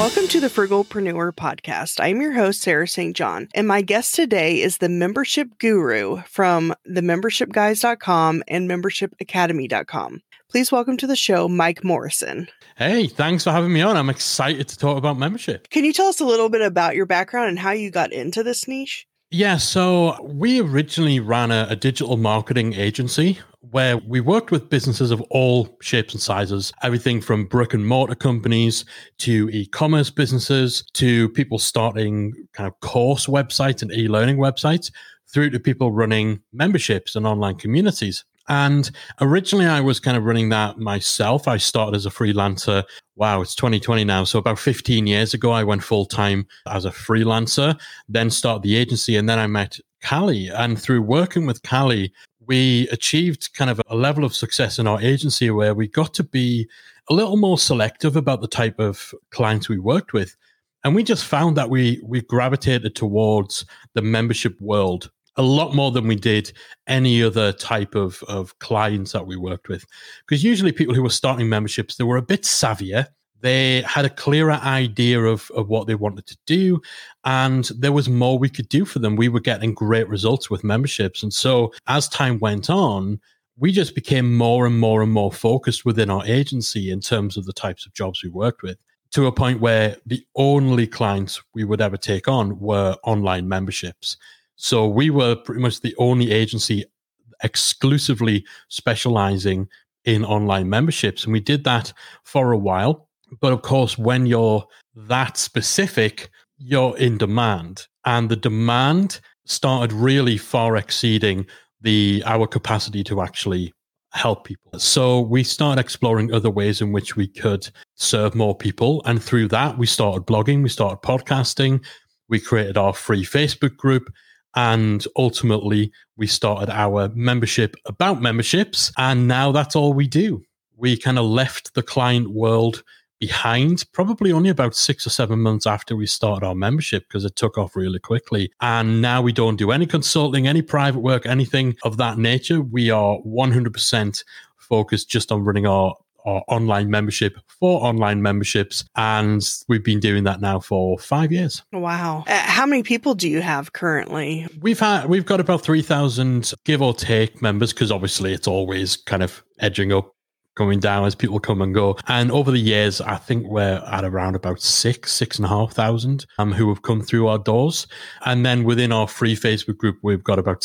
Welcome to the Frugalpreneur Podcast. I'm your host, Sarah St. John, and my guest today is the membership guru from themembershipguys.com and membershipacademy.com. Please welcome to the show, Mike Morrison. Hey, thanks for having me on. I'm excited to talk about membership. Can you tell us a little bit about your background and how you got into this niche? Yeah, so we originally ran a digital marketing agency where we worked with businesses of all shapes and sizes, everything from brick and mortar companies to e-commerce businesses to people starting kind of course websites and e-learning websites through to people running memberships and online communities. And originally I was kind of running that myself. I started as a freelancer. Wow, it's 2020 now. So about 15 years ago, I went full time as a freelancer, then started the agency. And then I met Callie. And through working with Callie, we achieved kind of a level of success in our agency where we got to be a little more selective about the type of clients we worked with. And we just found that we gravitated towards the membership world a lot more than we did any other type of clients that we worked with. Because usually people who were starting memberships, they were a bit savvier. They had a clearer idea of what they wanted to do, and there was more we could do for them. We were getting great results with memberships. And so as time went on, we just became more and more and more focused within our agency in terms of the types of jobs we worked with, to a point where the only clients we would ever take on were online memberships. So we were pretty much the only agency exclusively specializing in online memberships. And we did that for a while. But of course, when you're that specific, you're in demand. And the demand started really far exceeding our capacity to actually help people. So we started exploring other ways in which we could serve more people. And through that, we started blogging, we started podcasting, we created our free Facebook group. And ultimately, we started our membership about memberships. And now that's all we do. We kind of left the client world behind, probably only about 6 or 7 months after we started our membership, because it took off really quickly. And now we don't do any consulting, any private work, anything of that nature. We are 100% focused just on running our online membership for online memberships. And we've been doing that now for 5 years. Wow. How many people do you have currently? We've got about 3,000 give or take members, because obviously it's always kind of edging up, coming down as people come and go. And over the years, I think we're at around about 6,500 who have come through our doors. And then within our free Facebook group, we've got about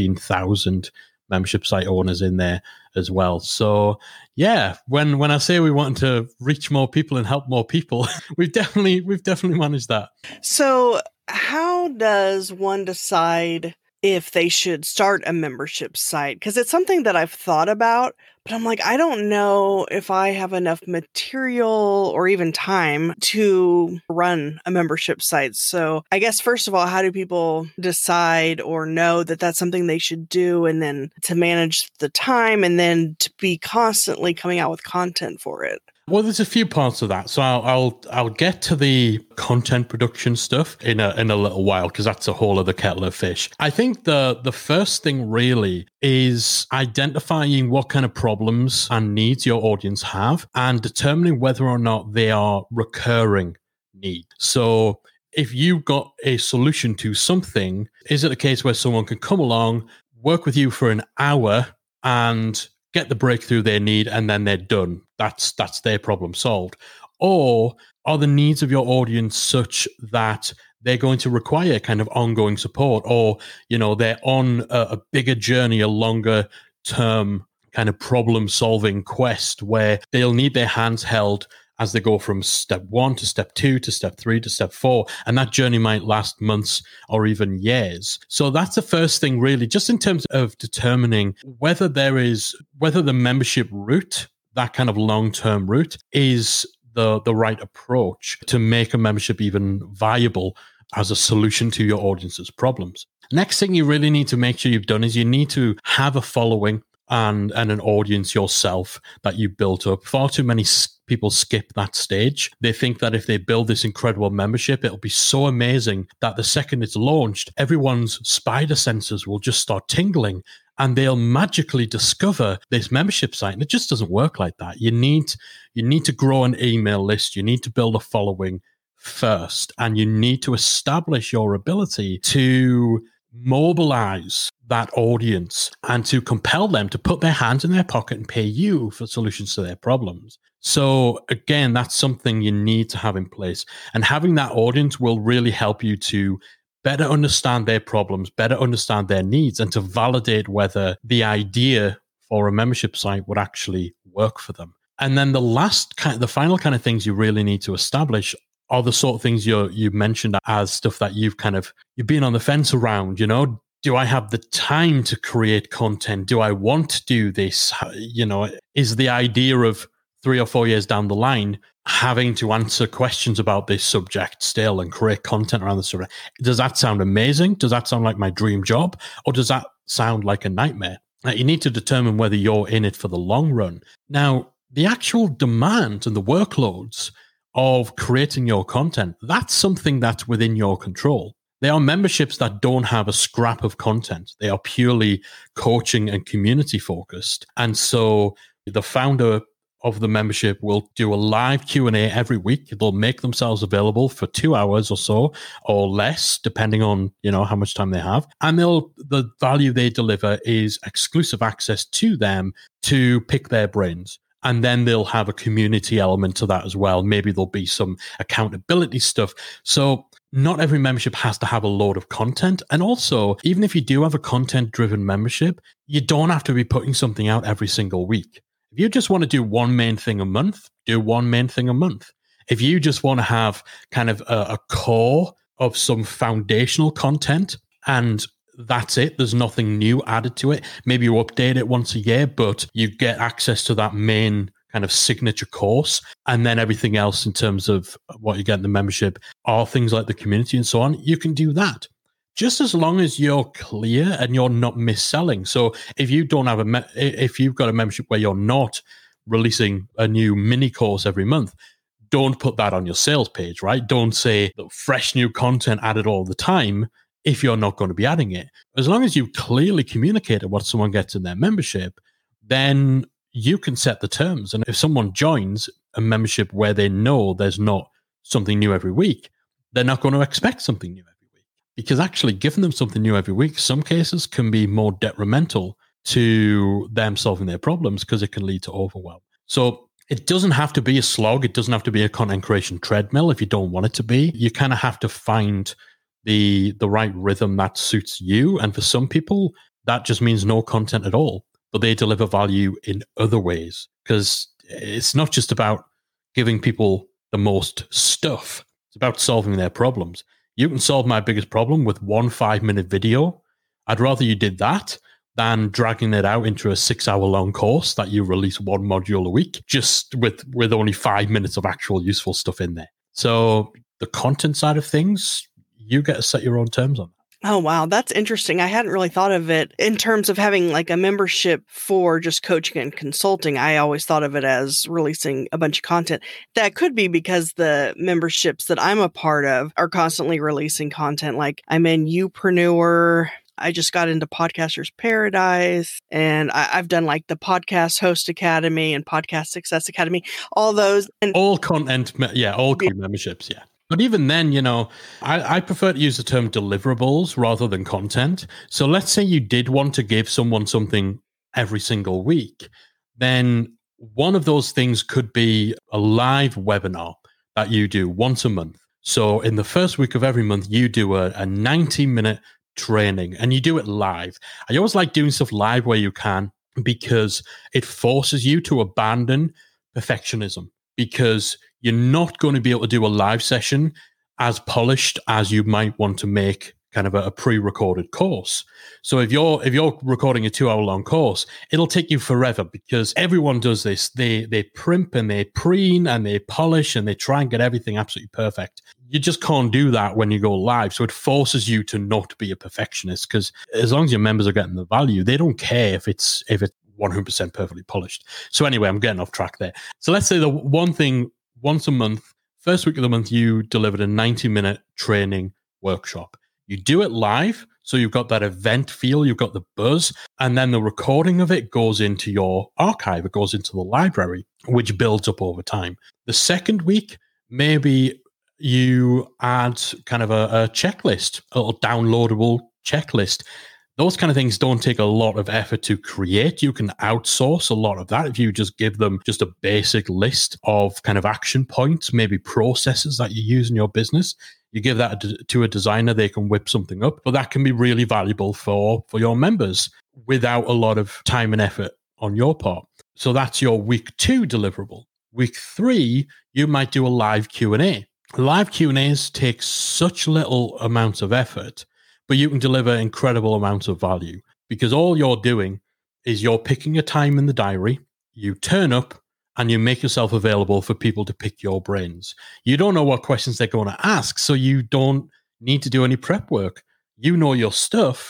16,000 membership site owners in there as well. So yeah, when I say we want to reach more people and help more people, we've definitely managed that. So how does one decide if they should start a membership site? Because it's something that I've thought about, but I'm like, I don't know if I have enough material or even time to run a membership site. So I guess, first of all, how do people decide or know that that's something they should do, and then to manage the time, and then to be constantly coming out with content for it? Well, there's a few parts of that. So I'll get to the content production stuff in a little while, because that's a whole other kettle of fish. I think the first thing really is identifying what kind of problems and needs your audience have, and determining whether or not they are recurring needs. So if you've got a solution to something, is it a case where someone can come along, work with you for an hour, and get the breakthrough they need, and then they're done? That's their problem solved. Or are the needs of your audience such that they're going to require kind of ongoing support, or, they're on a bigger journey, a longer term kind of problem solving quest where they'll need their hands held as they go from step 1 to step 2 to step 3 to step 4. And that journey might last months or even years. So that's the first thing, really, just in terms of determining whether the membership route, that kind of long-term route, is the right approach to make a membership even viable as a solution to your audience's problems. Next thing you really need to make sure you've done is you need to have a following and an audience yourself that you built up. Far too many people skip that stage. They think that if they build this incredible membership, it'll be so amazing that the second it's launched, everyone's spider senses will just start tingling and they'll magically discover this membership site. And it just doesn't work like that. You need to grow an email list. You need to build a following first, and you need to establish your ability to mobilize that audience and to compel them to put their hands in their pocket and pay you for solutions to their problems. So again, that's something you need to have in place. And having that audience will really help you to better understand their problems, better understand their needs, and to validate whether the idea for a membership site would actually work for them. And then the final kind of things you really need to establish are the sort of things you mentioned as stuff that you've been on the fence around. Do I have the time to create content? Do I want to do this? Is the idea of 3 or 4 years down the line having to answer questions about this subject still and create content around the subject? Does that sound amazing? Does that sound like my dream job? Or does that sound like a nightmare? You need to determine whether you're in it for the long run. Now, the actual demand and the workloads of creating your content, that's something that's within your control. There are memberships that don't have a scrap of content. They are purely coaching and community focused. And so the founder of the membership will do a live Q&A every week. They'll make themselves available for 2 hours or so or less, depending on, how much time they have. And the value they deliver is exclusive access to them to pick their brains. And then they'll have a community element to that as well. Maybe there'll be some accountability stuff. So not every membership has to have a load of content. And also, even if you do have a content-driven membership, you don't have to be putting something out every single week. If you just want to do one main thing a month, do one main thing a month. If you just want to have kind of a core of some foundational content and that's it, there's nothing new added to it. Maybe you update it once a year, but you get access to that main kind of signature course. And then everything else in terms of what you get in the membership are things like the community and so on. You can do that. Just as long as you're clear and you're not mis-selling. So if you don't have if you've got a membership where you're not releasing a new mini course every month, don't put that on your sales page, right? Don't say fresh new content added all the time if you're not going to be adding it. As long as you clearly communicate what someone gets in their membership, then you can set the terms. And if someone joins a membership where they know there's not something new every week, they're not going to expect something new every week. Because actually giving them something new every week, some cases can be more detrimental to them solving their problems because it can lead to overwhelm. So it doesn't have to be a slog. It doesn't have to be a content creation treadmill if you don't want it to be. You kind of have to find the right rhythm that suits you. And for some people, that just means no content at all, but they deliver value in other ways. Because it's not just about giving people the most stuff. It's about solving their problems. You can solve my biggest problem with 1 5-minute video. I'd rather you did that than dragging it out into a 6-hour-long course that you release 1 module a week, just with only 5 minutes of actual useful stuff in there. So the content side of things, you get to set your own terms on that. Oh, wow. That's interesting. I hadn't really thought of it in terms of having like a membership for just coaching and consulting. I always thought of it as releasing a bunch of content. That could be because the memberships that I'm a part of are constantly releasing content. Like I'm in Upreneur. I just got into Podcasters Paradise, and I've done like the Podcast Host Academy and Podcast Success Academy, all those. And all content, all memberships, yeah. But even then, I prefer to use the term deliverables rather than content. So let's say you did want to give someone something every single week, then one of those things could be a live webinar that you do once a month. So in the first week of every month, you do a 90-minute training and you do it live. I always like doing stuff live where you can because it forces you to abandon perfectionism, because you're not going to be able to do a live session as polished as you might want to make kind of a pre-recorded course. So if you're recording a 2-hour-long course, it'll take you forever because everyone does this. They primp and they preen and they polish and they try and get everything absolutely perfect. You just can't do that when you go live. So it forces you to not be a perfectionist, because as long as your members are getting the value, they don't care if it's 100% perfectly polished. So anyway, I'm getting off track there. So let's say the one thing, once a month, first week of the month, you delivered a 90-minute training workshop. You do it live, so you've got that event feel, you've got the buzz, and then the recording of it goes into your archive, it goes into the library, which builds up over time. The second week, maybe you add kind of a checklist, a little downloadable checklist. Those kind of things don't take a lot of effort to create. You can outsource a lot of that if you just give them just a basic list of kind of action points, maybe processes that you use in your business. You give that to a designer, they can whip something up. But that can be really valuable for your members without a lot of time and effort on your part. So that's your week 2 deliverable. Week 3, you might do a live Q&A. Live Q&As take such little amounts of effort, but you can deliver incredible amounts of value because all you're doing is you're picking a time in the diary, you turn up, and you make yourself available for people to pick your brains. You don't know what questions they're going to ask, so you don't need to do any prep work. You know your stuff,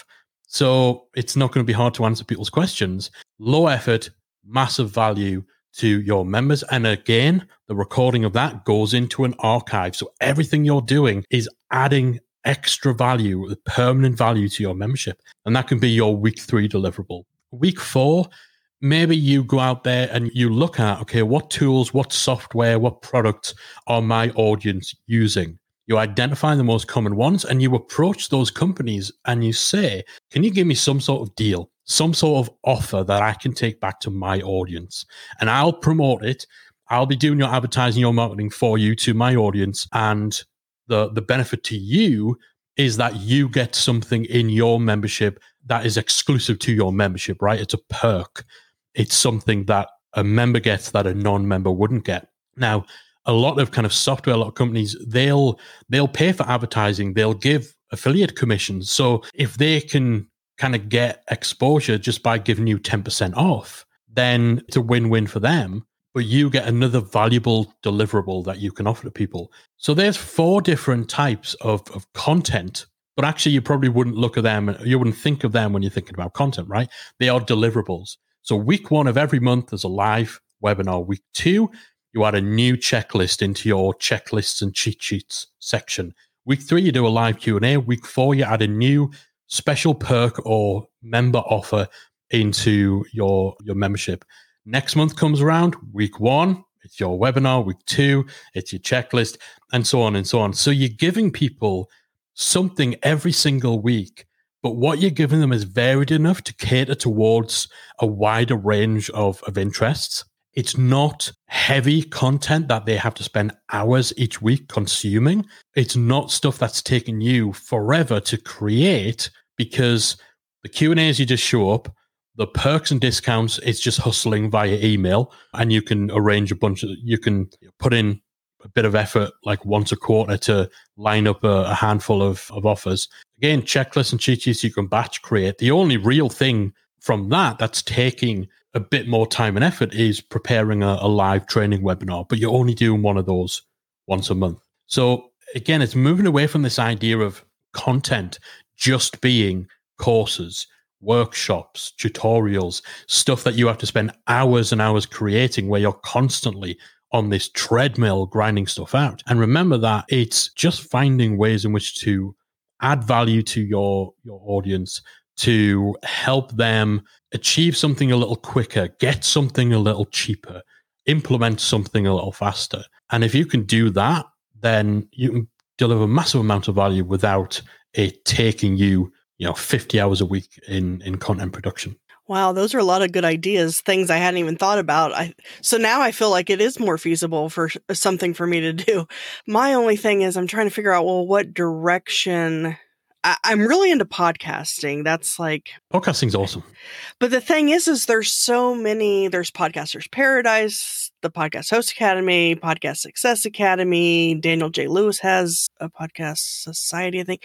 so it's not going to be hard to answer people's questions. Low effort, massive value to your members. And again, the recording of that goes into an archive. So everything you're doing is adding extra value, permanent value to your membership. And that can be your week 3 deliverable. Week 4, maybe you go out there and you look at, okay, what tools, what software, what products are my audience using? You identify the most common ones and you approach those companies and you say, can you give me some sort of deal, some sort of offer that I can take back to my audience? And I'll promote it. I'll be doing your advertising, your marketing for you to my audience. And the benefit to you is that you get something in your membership that is exclusive to your membership, right? It's a perk. It's something that a member gets that a non-member wouldn't get. Now, a lot of kind of software, a lot of companies, they'll pay for advertising. They'll give affiliate commissions. So if they can kind of get exposure just by giving you 10% off, then it's a win-win for them. But you get another valuable deliverable that you can offer to people. So there's 4 different types of content, but actually you probably wouldn't look at them, you wouldn't think of them when you're thinking about content, right? They are deliverables. So week 1 of every month is a live webinar. Week 2, you add a new checklist into your checklists and cheat sheets section. Week 3, you do a live Q&A. Week 4, you add a new special perk or member offer into your membership. Next month comes around, week 1, it's your webinar. Week 2, it's your checklist, and so on and so on. So you're giving people something every single week, but what you're giving them is varied enough to cater towards a wider range of interests. It's not heavy content that they have to spend hours each week consuming. It's not stuff that's taken you forever to create, because the Q&As, you just show up. The perks and discounts, it's just hustling via email, and you can arrange you can put in a bit of effort like once a quarter to line up a handful of offers. Again, checklists and cheat sheets you can batch create. The only real thing from that's taking a bit more time and effort is preparing a live training webinar, but you're only doing one of those once a month. So again, it's moving away from this idea of content just being courses, workshops, tutorials, stuff that you have to spend hours and hours creating, where you're constantly on this treadmill grinding stuff out. And remember that it's just finding ways in which to add value to your audience, to help them achieve something a little quicker, get something a little cheaper, implement something a little faster. And if you can do that, then you can deliver a massive amount of value without it taking you 50 hours a week in content production. Wow, those are a lot of good ideas, things I hadn't even thought about. So now I feel like it is more feasible for something for me to do. My only thing is I'm trying to figure out, what direction. I'm really into podcasting. That's like... Podcasting's awesome. But the thing is there's so many. There's Podcasters Paradise, the Podcast Host Academy, Podcast Success Academy. Daniel J. Lewis has a Podcast Society, I think.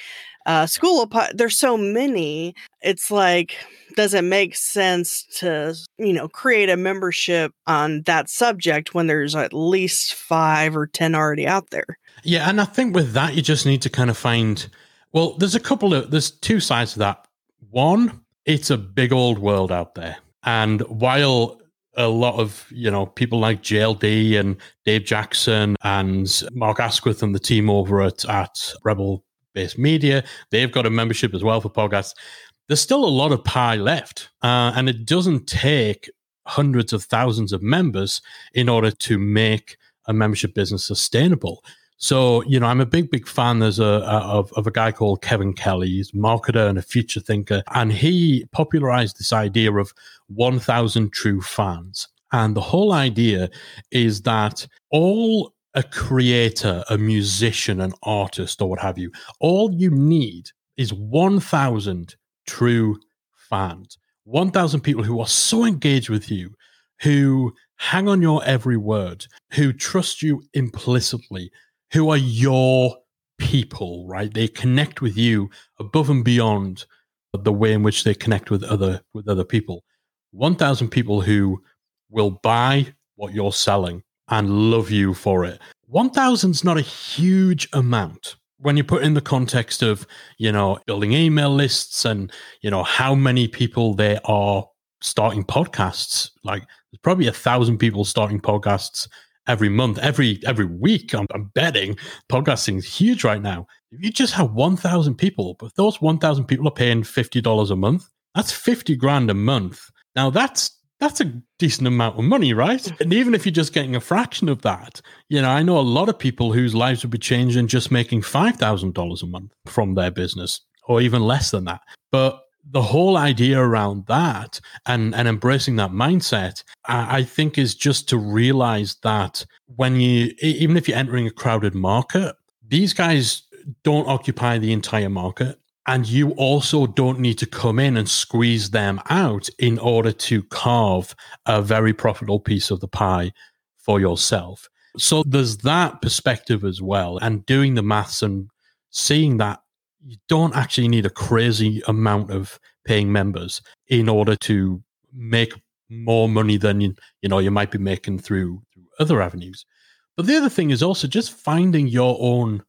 There's so many. It's like, does it make sense to, create a membership on that subject when there's at least 5 or 10 already out there? Yeah, and I think with that, you just need to kind of find... Well, there's 2 sides to that. One, it's a big old world out there. And while a lot of, people like JLD and Dave Jackson and Mark Asquith and the team over at Rebel Base Media, they've got a membership as well for podcasts, there's still a lot of pie left. And it doesn't take hundreds of thousands of members in order to make a membership business sustainable. So, I'm a big fan. There's of a guy called Kevin Kelly. He's a marketer and a future thinker. And he popularized this idea of 1,000 true fans. And the whole idea is that all a creator, a musician, an artist, or what have you, all you need is 1,000 true fans. 1,000 people who are so engaged with you, who hang on your every word, who trust you implicitly, who are your people, right? They connect with you above and beyond the way in which they connect with other people. 1,000 people who will buy what you're selling and love you for it. 1,000 is not a huge amount when you put in the context of, building email lists and, how many people there are starting podcasts. Like, there's probably 1,000 people starting podcasts every month, every week. I'm betting podcasting is huge right now. If you just have 1,000 people, but those 1,000 people are paying $50 a month, that's 50 grand a month. Now that's a decent amount of money, right? And even if you're just getting a fraction of that, I know a lot of people whose lives would be changing just making $5,000 a month from their business, or even less than that. But the whole idea around that and embracing that mindset, I think, is just to realize that even if you're entering a crowded market, these guys don't occupy the entire market. And you also don't need to come in and squeeze them out in order to carve a very profitable piece of the pie for yourself. So there's that perspective as well. And doing the maths and seeing that you don't actually need a crazy amount of paying members in order to make more money than you might be making through other avenues. But the other thing is also just finding your own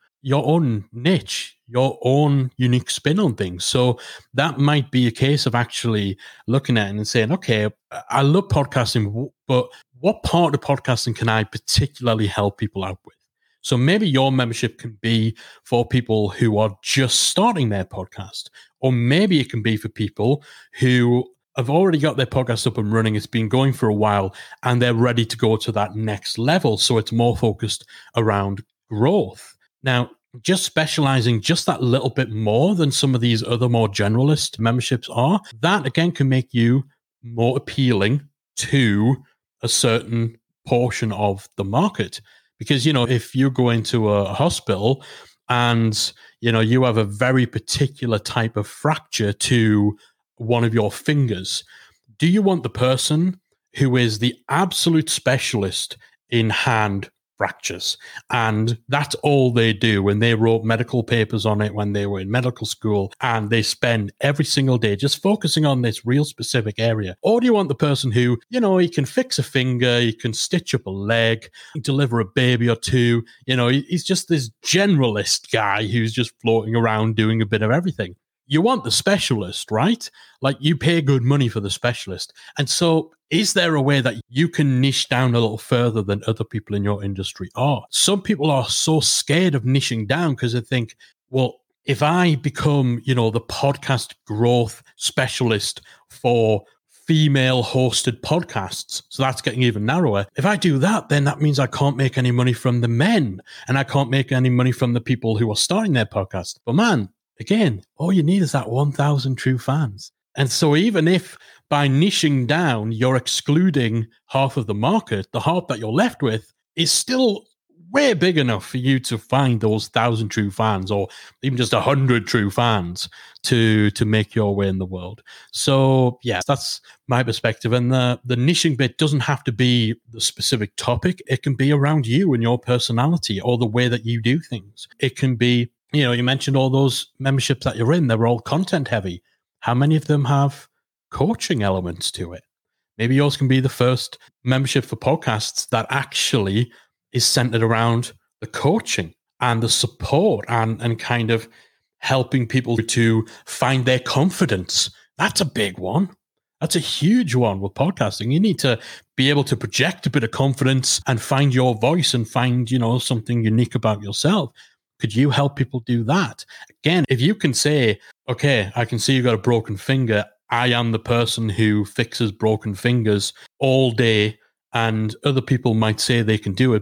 niche, your own unique spin on things. So that might be a case of actually looking at it and saying, okay, I love podcasting, but what part of podcasting can I particularly help people out with? So maybe your membership can be for people who are just starting their podcast, or maybe it can be for people who have already got their podcast up and running. It's been going for a while and they're ready to go to that next level. So it's more focused around growth. Now, just specializing just that little bit more than some of these other more generalist memberships are, that again can make you more appealing to a certain portion of the market. Because, if you go into a hospital and, you have a very particular type of fracture to one of your fingers, do you want the person who is the absolute specialist in hand fractures, and that's all they do, and they wrote medical papers on it when they were in medical school, and they spend every single day just focusing on this real specific area? Or do you want the person who, he can fix a finger, he can stitch up a leg, deliver a baby or two, he's just this generalist guy who's just floating around doing a bit of everything? You want the specialist, right? Like, you pay good money for the specialist. And so is there a way that you can niche down a little further than other people in your industry are? Some people are so scared of niching down because they think, well, if I become, the podcast growth specialist for female hosted podcasts, so that's getting even narrower. If I do that, then that means I can't make any money from the men, and I can't make any money from the people who are starting their podcast. But man, again, all you need is that 1,000 true fans. And so even if by niching down, you're excluding half of the market, the half that you're left with is still way big enough for you to find those 1,000 true fans, or even just 100 true fans to make your way in the world. So yeah, that's my perspective. And the niching bit doesn't have to be the specific topic. It can be around you and your personality or the way that you do things. It can be, you mentioned all those memberships that you're in, they're all content heavy. How many of them have coaching elements to it? Maybe yours can be the first membership for podcasts that actually is centered around the coaching and the support and kind of helping people to find their confidence. That's a big one. That's a huge one with podcasting. You need to be able to project a bit of confidence and find your voice and find, something unique about yourself. Could you help people do that? Again, if you can say, okay, I can see you got a broken finger. I am the person who fixes broken fingers all day, and other people might say they can do it, but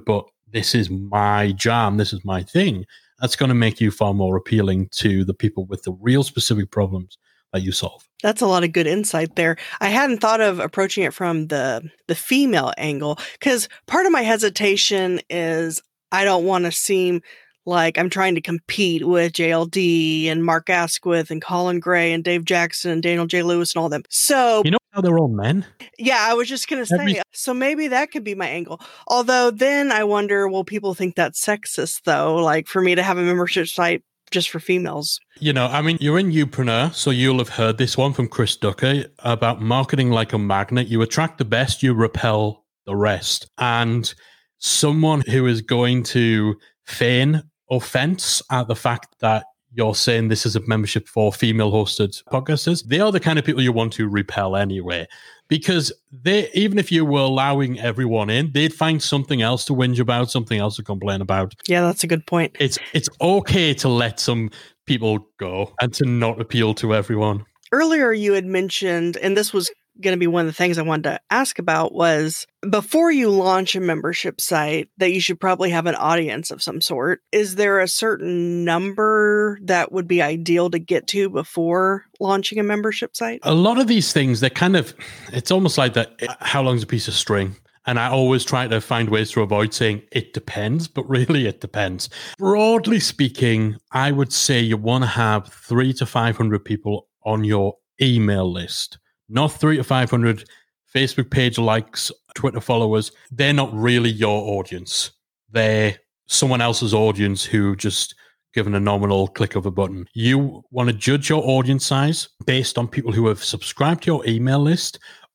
this is my jam, this is my thing, that's going to make you far more appealing to the people with the real specific problems that you solve. That's a lot of good insight there. I hadn't thought of approaching it from the female angle, because part of my hesitation is I don't want to seem like I'm trying to compete with JLD and Mark Asquith and Colin Gray and Dave Jackson and Daniel J. Lewis and all them. So, you know how they're all men? Yeah, I was just going to say, so maybe that could be my angle. Although then I wonder, will people think that's sexist though? Like for me to have a membership site just for females. You know, I mean, you're in Youpreneur, so you'll have heard this one from Chris Ducker about marketing like a magnet. You attract the best, you repel the rest. And someone who is going to feign offense at the fact that you're saying this is a membership for female hosted podcasters, they are the kind of people you want to repel anyway. Because even if you were allowing everyone in, they'd find something else to whinge about, something else to complain about. Yeah, that's a good point. It's okay to let some people go and to not appeal to everyone. Earlier you had mentioned, and this was going to be one of the things I wanted to ask about, was before you launch a membership site that you should probably have an audience of some sort. Is there a certain number that would be ideal to get to before launching a membership site? A lot of these things, it's almost like that, how long's a piece of string? And I always try to find ways to avoid saying it depends, but really it depends. Broadly speaking, I would say you want to have 300 to 500 people on your email list. Not 300 to 500 Facebook page likes, Twitter followers. They're not really your audience. They're someone else's audience who just given a nominal click of a button. You want to judge your audience size based on people who have subscribed to your email list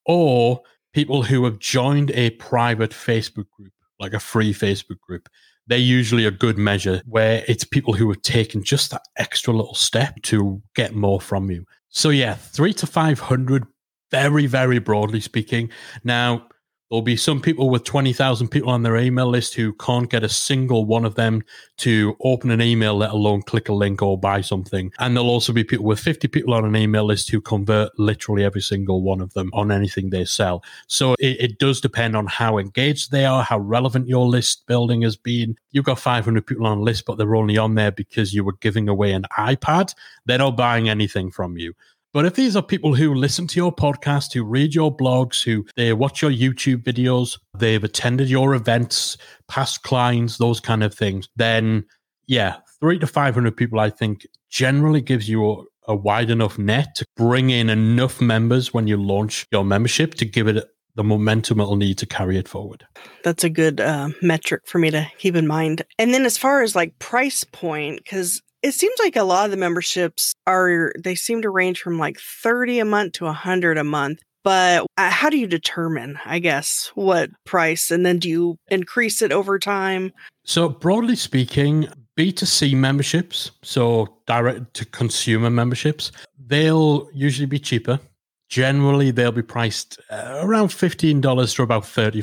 or people who have joined a private Facebook group, like a free Facebook group. They're usually a good measure where it's people who have taken just that extra little step to get more from you. So yeah, 300 to 500, very, very broadly speaking. Now, there'll be some people with 20,000 people on their email list who can't get a single one of them to open an email, let alone click a link or buy something. And there'll also be people with 50 people on an email list who convert literally every single one of them on anything they sell. So it does depend on how engaged they are, how relevant your list building has been. You've got 500 people on a list, but they're only on there because you were giving away an iPad. They're not buying anything from you. But if these are people who listen to your podcast, who read your blogs, who they watch your YouTube videos, they've attended your events, past clients, those kind of things, then yeah, 300 to 500 people, I think, generally gives you a wide enough net to bring in enough members when you launch your membership to give it the momentum it'll need to carry it forward. That's a good metric for me to keep in mind. And then as far as like price point, because it seems like a lot of the memberships they seem to range from like $30 a month to $100 a month. But how do you determine, I guess, what price? And then do you increase it over time? So broadly speaking, B2C memberships, so direct to consumer memberships, they'll usually be cheaper. Generally, they'll be priced around $15 to about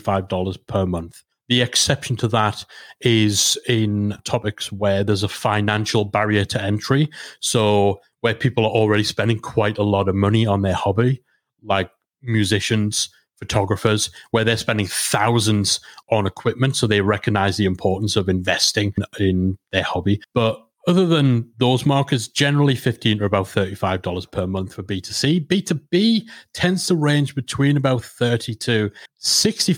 $35 per month. The exception to that is in topics where there's a financial barrier to entry. So where people are already spending quite a lot of money on their hobby, like musicians, photographers, where they're spending thousands on equipment. So they recognize the importance of investing in their hobby. But other than those markets, generally $15 to about $35 per month for B2C. B2B tends to range between about $30 to $65,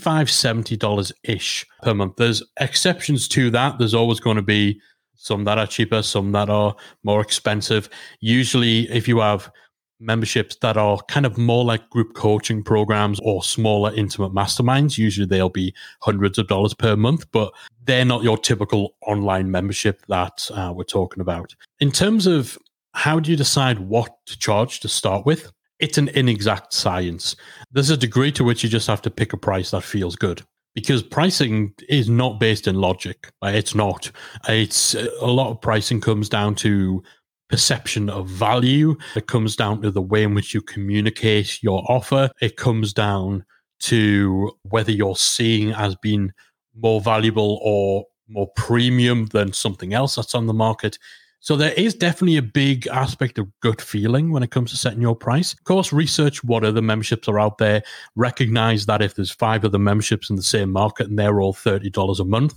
$70-ish per month. There's exceptions to that. There's always going to be some that are cheaper, some that are more expensive. Usually, if you have memberships that are kind of more like group coaching programs or smaller intimate masterminds, usually they'll be hundreds of dollars per month, but they're not your typical online membership that we're talking about. In terms of how do you decide what to charge to start with, it's an inexact science. There's a degree to which you just have to pick a price that feels good, because pricing is not based in logic. It's not. It's a lot of pricing comes down to perception of value. It comes down to the way in which you communicate your offer. It comes down to whether you're seeing as being more valuable or more premium than something else that's on the market. So there is definitely a big aspect of gut feeling when it comes to setting your price. Of course, research what other memberships are out there. Recognize that if there's 5 other memberships in the same market and they're all $30 a month,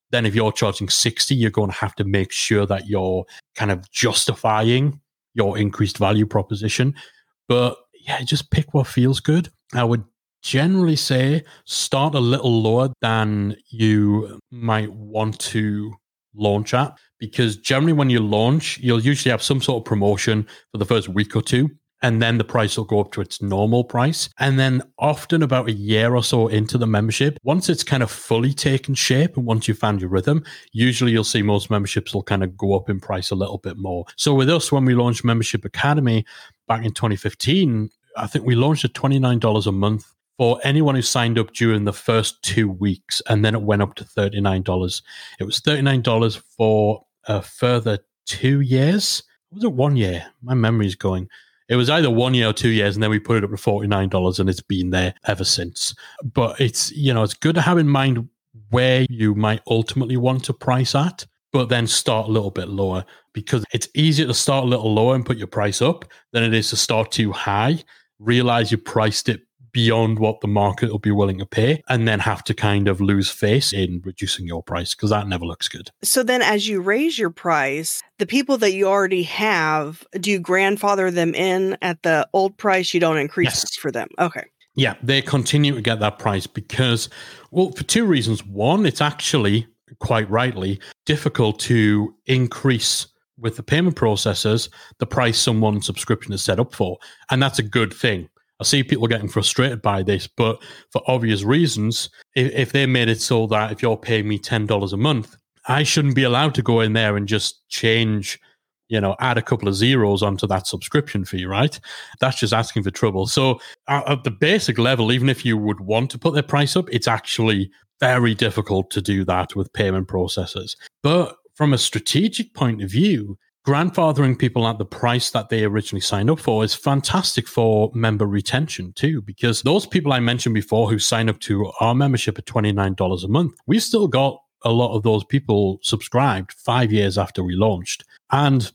then if you're charging 60, you're going to have to make sure that you're kind of justifying your increased value proposition. But yeah, just pick what feels good. I would generally say start a little lower than you might want to launch at, because generally when you launch, you'll usually have some sort of promotion for the first week or two, and then the price will go up to its normal price. And then often about a year or so into the membership, once it's kind of fully taken shape and once you've found your rhythm, usually you'll see most memberships will kind of go up in price a little bit more. So with us, when we launched Membership Academy back in 2015, I think we launched at $29 a month for anyone who signed up during the first 2 weeks, and then it went up to $39. It was $39 for a further 2 years. Was it 1 year? My memory's going. It was either 1 year or 2 years, and then we put it up to $49, and it's been there ever since. But it's, it's good to have in mind where you might ultimately want to price at, but then start a little bit lower, because it's easier to start a little lower and put your price up than it is to start too high, realize you priced it beyond what the market will be willing to pay, and then have to kind of lose face in reducing your price, because that never looks good. So then as you raise your price, the people that you already have, do you grandfather them in at the old price? You don't increase it for them? Okay. Yeah, they continue to get that price because, well, for two reasons. One, it's actually, quite rightly, difficult to increase with the payment processors the price someone's subscription is set up for. And that's a good thing. I see people getting frustrated by this, but for obvious reasons, if they made it so that if you're paying me $10 a month, I shouldn't be allowed to go in there and just change, add a couple of zeros onto that subscription fee, right? That's just asking for trouble. So at the basic level, even if you would want to put their price up, it's actually very difficult to do that with payment processors. But from a strategic point of view, grandfathering people at the price that they originally signed up for is fantastic for member retention too, because those people I mentioned before who sign up to our membership at $29 a month, we've still got a lot of those people subscribed 5 years after we launched. And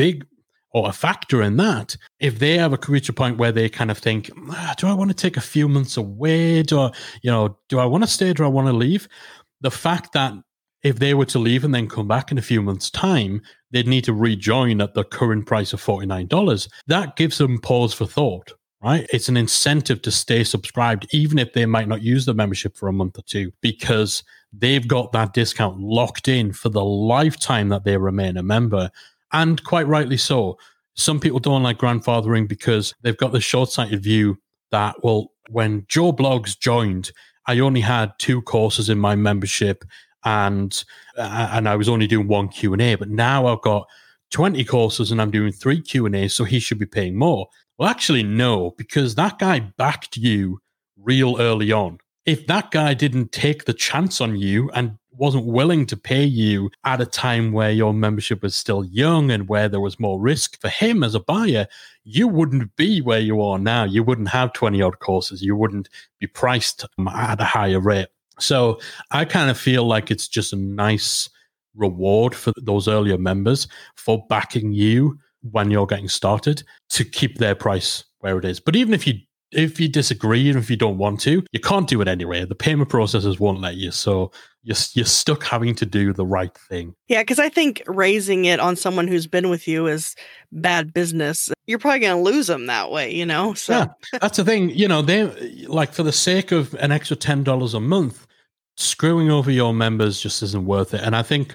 a factor in that, if they ever reach a point where they kind of think, do I want to take a few months away? Do I want to stay? Do I want to leave? The fact that if they were to leave and then come back in a few months' time, they'd need to rejoin at the current price of $49. That gives them pause for thought, right? It's an incentive to stay subscribed, even if they might not use the membership for a month or two, because they've got that discount locked in for the lifetime that they remain a member. And quite rightly so. Some people don't like grandfathering because they've got the short-sighted view that, well, when Joe Bloggs joined, I only had 2 courses in my membership, and I was only doing 1 Q&A, but now I've got 20 courses and I'm doing 3 Q&As, so he should be paying more. Well, actually, no, because that guy backed you real early on. If that guy didn't take the chance on you and wasn't willing to pay you at a time where your membership was still young and where there was more risk for him as a buyer, you wouldn't be where you are now. You wouldn't have 20 odd courses. You wouldn't be priced at a higher rate. So I kind of feel like it's just a nice reward for those earlier members for backing you when you're getting started to keep their price where it is. But even if you disagree and if you don't want to, you can't do it anyway. The payment processors won't let you. So you're stuck having to do the right thing. Yeah, because I think raising it on someone who's been with you is bad business. You're probably going to lose them that way, So yeah, that's the thing. They like, for the sake of an extra $10 a month, screwing over your members just isn't worth it. And I think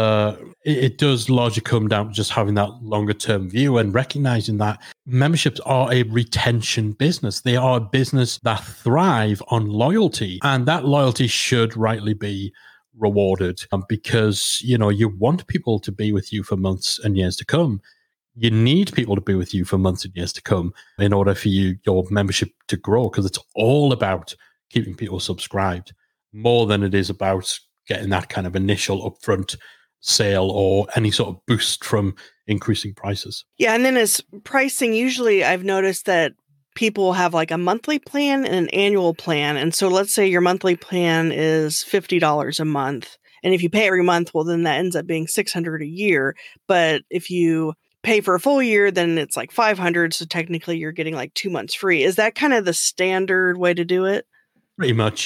it does largely come down to just having that longer term view and recognizing that memberships are a retention business. They are a business that thrive on loyalty, and that loyalty should rightly be rewarded because, you want people to be with you for months and years to come. You need people to be with you for months and years to come in order for your membership to grow, because it's all about keeping people subscribed more than it is about getting that kind of initial upfront sale or any sort of boost from increasing prices. Yeah, and then as pricing, usually I've noticed that people have like a monthly plan and an annual plan. And so let's say your monthly plan is $50 a month. And if you pay every month, well, then that ends up being $600 a year. But if you pay for a full year, then it's like $500. So technically you're getting like 2 months free. Is that kind of the standard way to do it? Pretty much, yeah.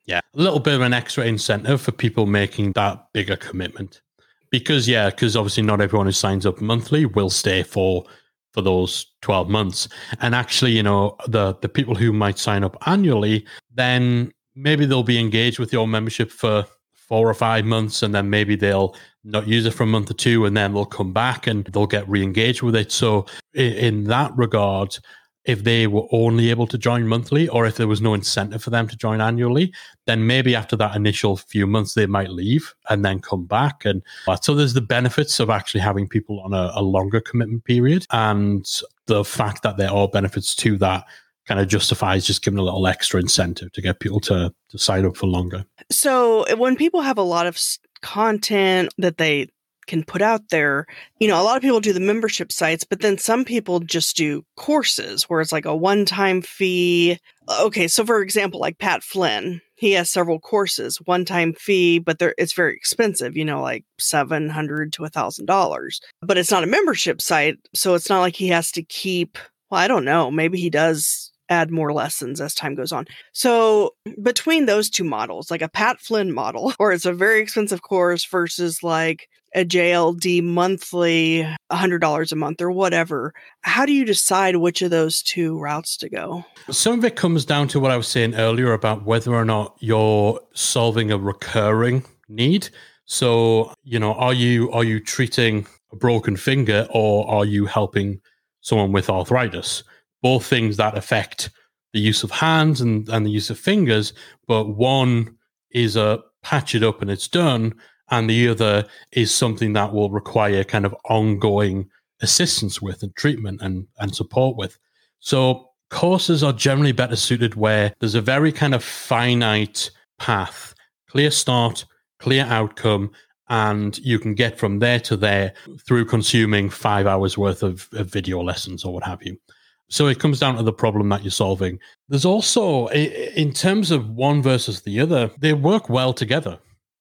Yeah, a little bit of an extra incentive for people making that bigger commitment. Because obviously not everyone who signs up monthly will stay for those 12 months. And actually, the people who might sign up annually, then maybe they'll be engaged with your membership for 4 or 5 months, and then maybe they'll not use it for a month or two, and then they'll come back and they'll get re-engaged with it. So in that regard, if they were only able to join monthly, or if there was no incentive for them to join annually, then maybe after that initial few months, they might leave and then come back. And so there's the benefits of actually having people on a longer commitment period. And the fact that there are benefits to that kind of justifies just giving a little extra incentive to get people to sign up for longer. So when people have a lot of content that they can put out there, a lot of people do the membership sites, but then some people just do courses where it's like a one-time fee. Okay, so for example, like Pat Flynn, he has several courses, one-time fee, but it's very expensive, like $700 to $1,000. But it's not a membership site, so it's not like he has to keep, well, I don't know, maybe he does add more lessons as time goes on. So between those two models, like a Pat Flynn model, or it's a very expensive course versus like a JLD monthly, $100 a month or whatever, how do you decide which of those two routes to go? Some of it comes down to what I was saying earlier about whether or not you're solving a recurring need. So, are you treating a broken finger, or are you helping someone with arthritis? Both things that affect the use of hands and the use of fingers, but one is a patch it up and it's done, and the other is something that will require kind of ongoing assistance with and treatment and support with. So courses are generally better suited where there's a very kind of finite path, clear start, clear outcome, and you can get from there to there through consuming 5 hours worth of video lessons or what have you. So it comes down to the problem that you're solving. There's also, in terms of one versus the other, they work well together.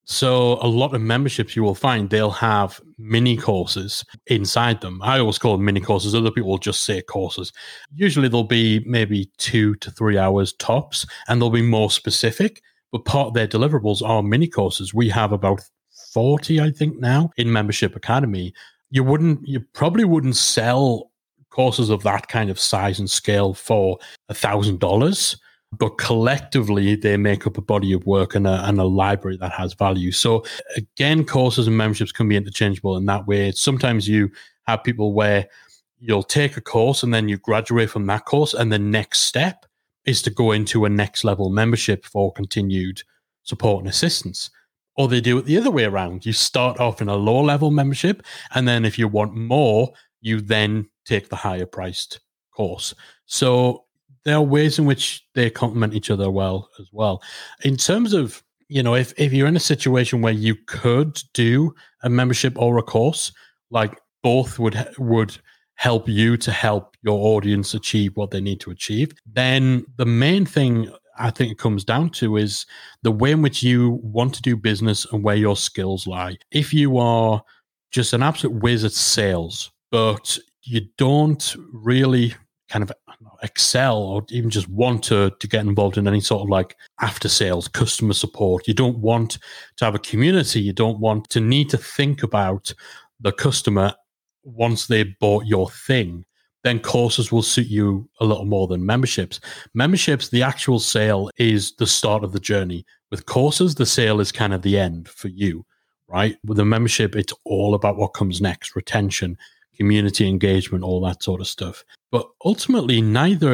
So a lot of memberships you will find, they'll have mini courses inside them. I always call them mini courses. Other people will just say courses. Usually they'll be maybe 2 to 3 hours tops, and they'll be more specific. But part of their deliverables are mini courses. We have about 40, I think, now in Membership Academy. You probably wouldn't sell courses of that kind of size and scale for $1,000. But collectively, they make up a body of work and a library that has value. So again, courses and memberships can be interchangeable in that way. Sometimes you have people where you'll take a course and then you graduate from that course, and the next step is to go into a next level membership for continued support and assistance. Or they do it the other way around. You start off in a low level membership, and then if you want more, you then take the higher priced course. So there are ways in which they complement each other well as well. In terms of, if you're in a situation where you could do a membership or a course, like both would help you to help your audience achieve what they need to achieve, then the main thing I think it comes down to is the way in which you want to do business and where your skills lie. If you are just an absolute whiz at sales, but you don't really kind of excel or even just want to get involved in any sort of like after sales customer support, you don't want to have a community, you don't want to need to think about the customer once they bought your thing, then courses will suit you a little more than memberships. Memberships, the actual sale is the start of the journey. With courses, the sale is kind of the end for you, right? With a membership, it's all about what comes next, retention, community engagement, all that sort of stuff. But ultimately, neither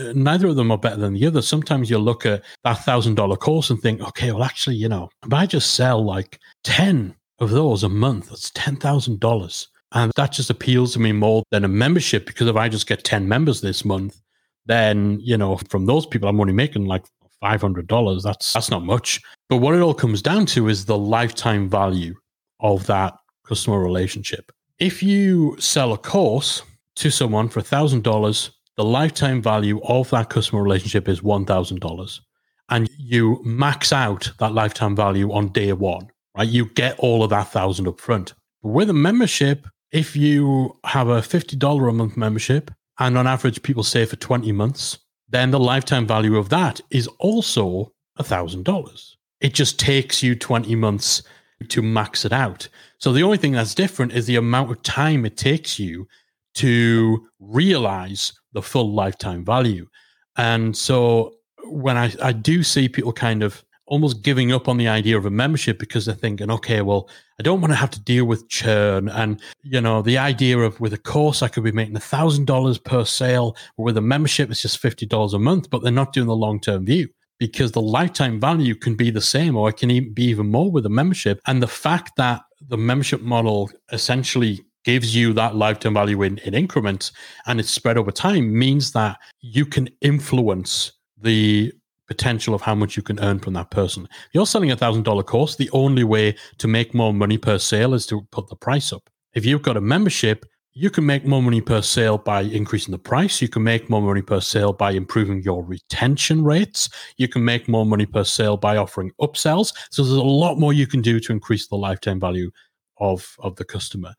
of them are better than the other. Sometimes you'll look at that $1,000 course and think, okay, well, actually, if I just sell like 10 of those a month, that's $10,000. And that just appeals to me more than a membership, because if I just get 10 members this month, then, from those people, I'm only making like $500. That's not much. But what it all comes down to is the lifetime value of that customer relationship. If you sell a course to someone for $1,000, the lifetime value of that customer relationship is $1,000. And you max out that lifetime value on day one, right? You get all of that $1,000 up front. But with a membership, if you have a $50 a month membership, and on average people stay for 20 months, then the lifetime value of that is also $1,000. It just takes you 20 months to max it out. So the only thing that's different is the amount of time it takes you to realize the full lifetime value. And so when I do see people kind of almost giving up on the idea of a membership because they're thinking, okay, well, I don't want to have to deal with churn. And, the idea of with a course, I could be making $1,000 per sale, or with a membership, it's just $50 a month, but they're not doing the long-term view because the lifetime value can be the same, or it can even be even more with a membership. And the fact that the membership model essentially gives you that lifetime value in increments and it's spread over time means that you can influence the potential of how much you can earn from that person. If you're selling $1,000 course, the only way to make more money per sale is to put the price up. If you've got a membership, you can make more money per sale by increasing the price. You can make more money per sale by improving your retention rates. You can make more money per sale by offering upsells. So there's a lot more you can do to increase the lifetime value of the customer.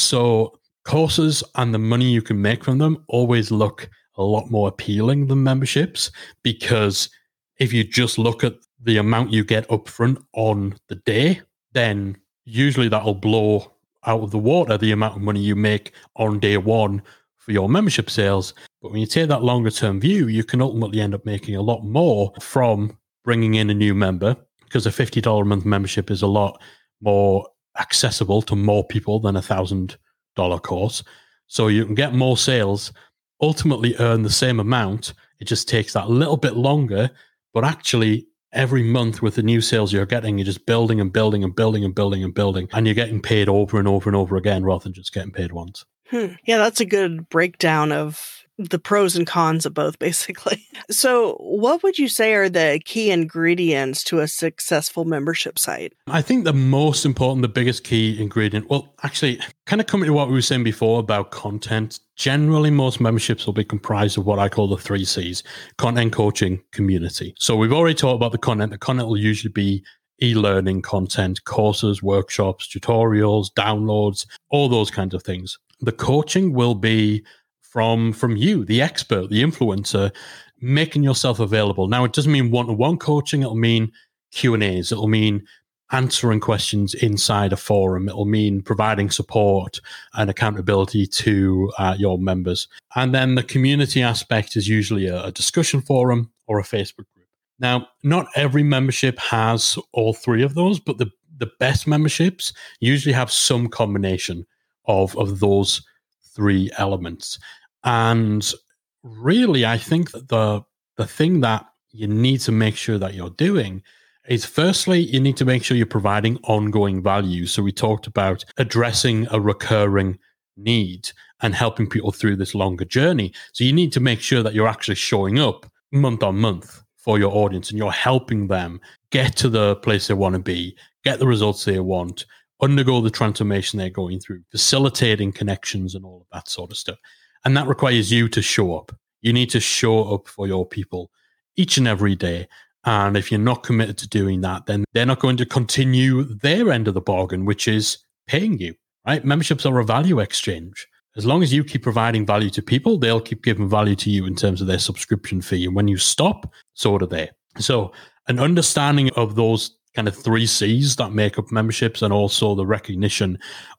So courses and the money you can make from them always look a lot more appealing than memberships, because if you just look at the amount you get upfront on the day, then usually that'll blow out of the water the amount of money you make on day one for your membership sales. But when you take that longer term view, you can ultimately end up making a lot more from bringing in a new member, because a $50 a month membership is a lot more accessible to more people than $1,000 course. So you can get more sales, ultimately earn the same amount. It just takes that little bit longer. But actually, every month with the new sales you're getting, you're just building and building and building and building and building. And you're getting paid over and over and over again rather than just getting paid once. Yeah, that's a good breakdown of the pros and cons of both, basically. So what would you say are the key ingredients to a successful membership site? I think the most important, the biggest key ingredient, well, actually, kind of coming to what we were saying before about content, generally most memberships will be comprised of what I call the 3 C's: content, coaching, community. So we've already talked about the content. The content will usually be e-learning content, courses, workshops, tutorials, downloads, all those kinds of things. The coaching will be from you, the expert, the influencer, making yourself available. Now, it doesn't mean one-to-one coaching. It'll mean Q&As. It'll mean answering questions inside a forum. It'll mean providing support and accountability to your members. And then the community aspect is usually a discussion forum or a Facebook group. Now, not every membership has all 3 of those, but the best memberships usually have some combination of those 3 elements. And really, I think that the thing that you need to make sure that you're doing is, firstly, you need to make sure you're providing ongoing value. So we talked about addressing a recurring need and helping people through this longer journey. So you need to make sure that you're actually showing up month on month for your audience and you're helping them get to the place they want to be, get the results they want, undergo the transformation they're going through, facilitating connections and all of that sort of stuff. And that requires you to show up. You need to show up for your people each and every day. And if you're not committed to doing that, then they're not going to continue their end of the bargain, which is paying you, right? Memberships are a value exchange. As long as you keep providing value to people, they'll keep giving value to you in terms of their subscription fee. And when you stop, so do they. So an understanding of those kind of 3 C's that make up memberships, and also the recognition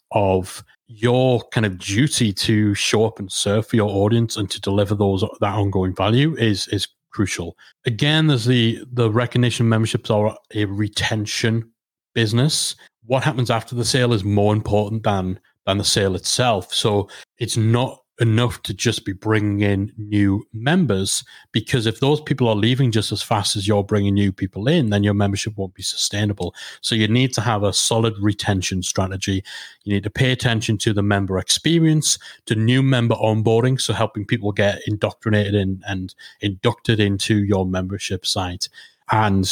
of your kind of duty to show up and serve for your audience and to deliver that ongoing value is crucial. Again, there's the recognition memberships are a retention business. What happens after the sale is more important than the sale itself. So it's not enough to just be bringing in new members, because if those people are leaving just as fast as you're bringing new people in, then your membership won't be sustainable. So you need to have a solid retention strategy. You need to pay attention to the member experience, to new member onboarding, so helping people get indoctrinated in and inducted into your membership site. And,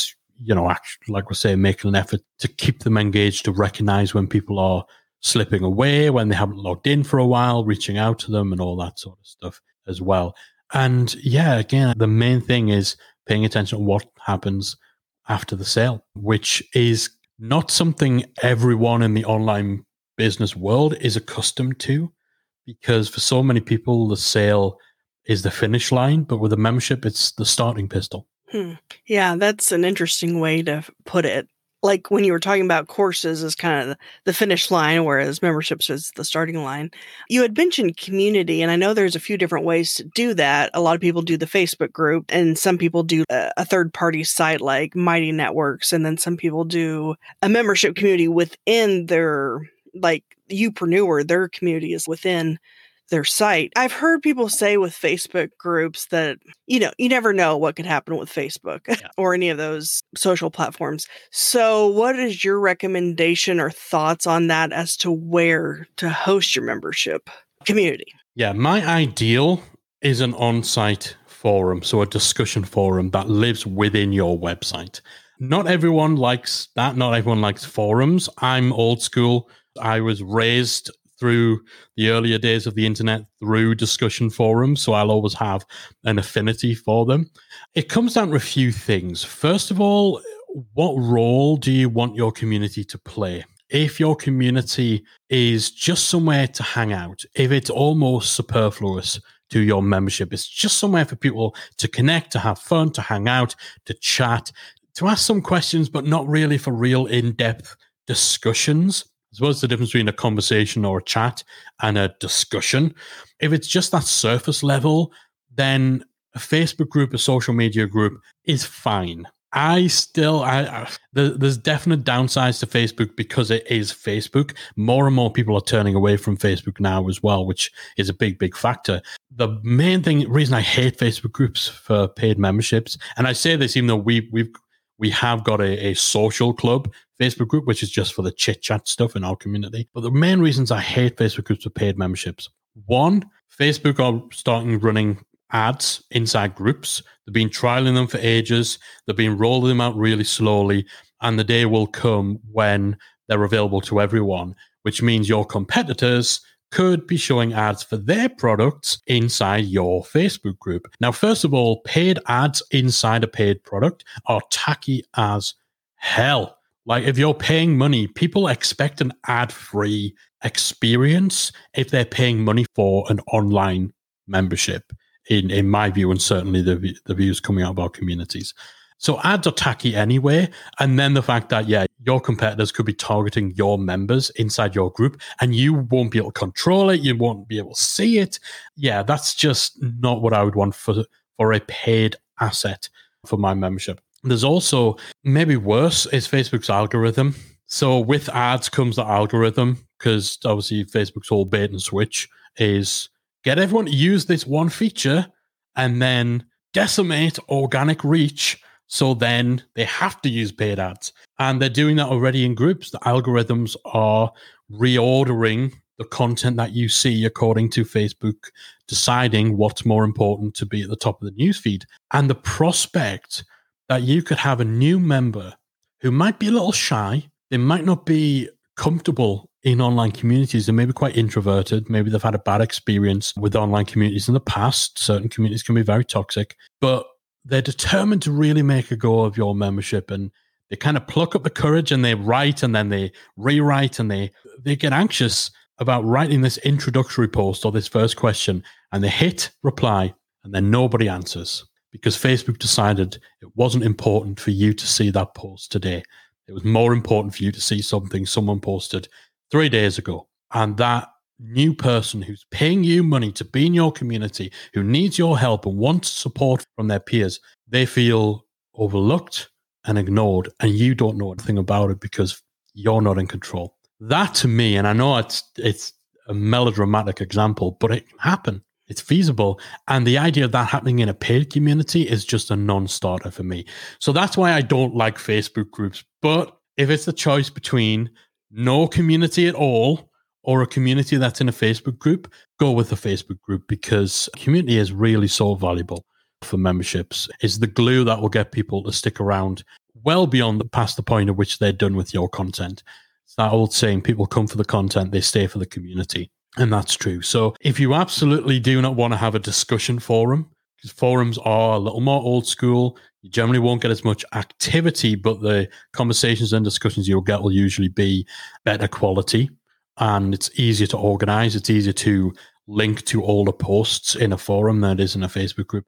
like we're saying, making an effort to keep them engaged, to recognize when people are slipping away, when they haven't logged in for a while, reaching out to them and all that sort of stuff as well. And yeah, again, the main thing is paying attention to what happens after the sale, which is not something everyone in the online business world is accustomed to, because for so many people, the sale is the finish line, but with a membership, it's the starting pistol. Yeah, that's an interesting way to put it. Like when you were talking about courses as kind of the finish line, whereas memberships is the starting line. You had mentioned community, and I know there's a few different ways to do that. A lot of people do the Facebook group, and some people do a third-party site like Mighty Networks, and then some people do a membership community within their, like Youpreneur, their community is within their site. I've heard people say with Facebook groups that, you never know what could happen with Facebook or any of those social platforms. So what is your recommendation or thoughts on that as to where to host your membership community? Yeah, my ideal is an on-site forum, so a discussion forum that lives within your website. Not everyone likes that. Not everyone likes forums. I'm old school. I was raised through the earlier days of the internet through discussion forums, so I'll always have an affinity for them. It comes down to a few things. First of all, what role do you want your community to play? If your community is just somewhere to hang out, if it's almost superfluous to your membership, it's just somewhere for people to connect, to have fun, to hang out, to chat, to ask some questions, but not really for real in-depth discussions. As well as the difference between a conversation or a chat and a discussion. If it's just that surface level, then a Facebook group, a social media group is fine. There's definite downsides to Facebook because it is Facebook. More and more people are turning away from Facebook now as well, which is a big, big factor. The main reason I hate Facebook groups for paid memberships, and I say this even though we have got a social club Facebook group, which is just for the chit-chat stuff in our community. But the main reasons I hate Facebook groups for paid memberships. One, Facebook are starting running ads inside groups. They've been trialing them for ages. They've been rolling them out really slowly. And the day will come when they're available to everyone, which means your competitors could be showing ads for their products inside your Facebook group. Now, first of all, paid ads inside a paid product are tacky as hell. Like, if you're paying money, people expect an ad-free experience if they're paying money for an online membership, in my view, and certainly the views coming out of our communities. So ads are tacky anyway. And then the fact that, your competitors could be targeting your members inside your group and you won't be able to control it. You won't be able to see it. Yeah, that's just not what I would want for a paid asset for my membership. There's also, maybe worse, is Facebook's algorithm. So with ads comes the algorithm, because obviously Facebook's whole bait and switch is get everyone to use this one feature and then decimate organic reach. So then they have to use paid ads. And they're doing that already in groups. The algorithms are reordering the content that you see according to Facebook, deciding what's more important to be at the top of the newsfeed. And the prospect that you could have a new member who might be a little shy, they might not be comfortable in online communities, they may be quite introverted, maybe they've had a bad experience with online communities in the past. Certain communities can be very toxic, but they're determined to really make a go of your membership, and they kind of pluck up the courage and they write and then they rewrite and they get anxious about writing this introductory post or this first question, and they hit reply and then nobody answers because Facebook decided it wasn't important for you to see that post today. It was more important for you to see something someone posted 3 days ago. And that new person who's paying you money to be in your community, who needs your help and wants support from their peers, they feel overlooked and ignored, and you don't know anything about it because you're not in control. That, to me, and I know it's a melodramatic example, but it can happen. It's feasible. And the idea of that happening in a paid community is just a non-starter for me. So that's why I don't like Facebook groups. But if it's the choice between no community at all or a community that's in a Facebook group, go with the Facebook group, because community is really so valuable for memberships. It's the glue that will get people to stick around well beyond past the point at which they're done with your content. It's that old saying, people come for the content, they stay for the community. And that's true. So if you absolutely do not want to have a discussion forum, because forums are a little more old school, you generally won't get as much activity, but the conversations and discussions you'll get will usually be better quality. And it's easier to organize. It's easier to link to all the posts in a forum than it is in a Facebook group.